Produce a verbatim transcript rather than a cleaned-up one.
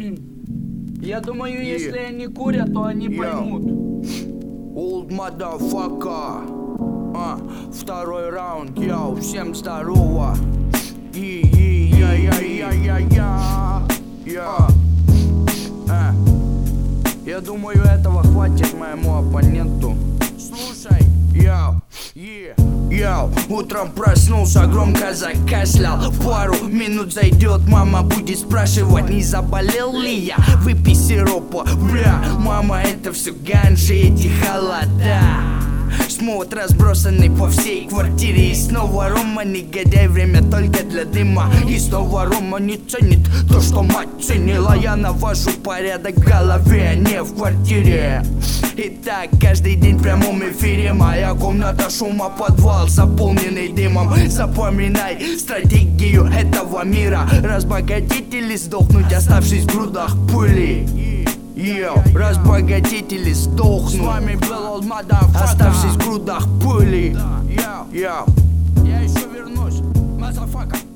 Я думаю, если они курят, то они поймут. Old motherfucker. А, второй раунд, йоу, всем здорово. И, и, я, я, я, я, я, я. А. Я думаю, этого хватит моему оппоненту. Слушай, йоу, е, йоу. Утром проснулся, громко закашлял. Пару минут зайдет, мама будет спрашивать, не заболел ли я. Выпей сиропа, бля, мама, это все ганжи, эти холода. Смот разбросанный по всей квартире. И снова Рома, негодяй, время только для дыма. И снова Рома не ценит то, что мать ценила. Я навожу порядок в голове, а не в квартире. Итак, каждый день в прямом эфире. Моя комната шума, подвал, заполненный дымом. Запоминай стратегию этого мира: разбогатеть или сдохнуть, оставшись в грудах пыли. Йоу, разбогатеть или сдохнуть. С вами был Old Motherfucker, оставшись в грудах пыли. Йоу, йоу. Я еще вернусь, motherfucker.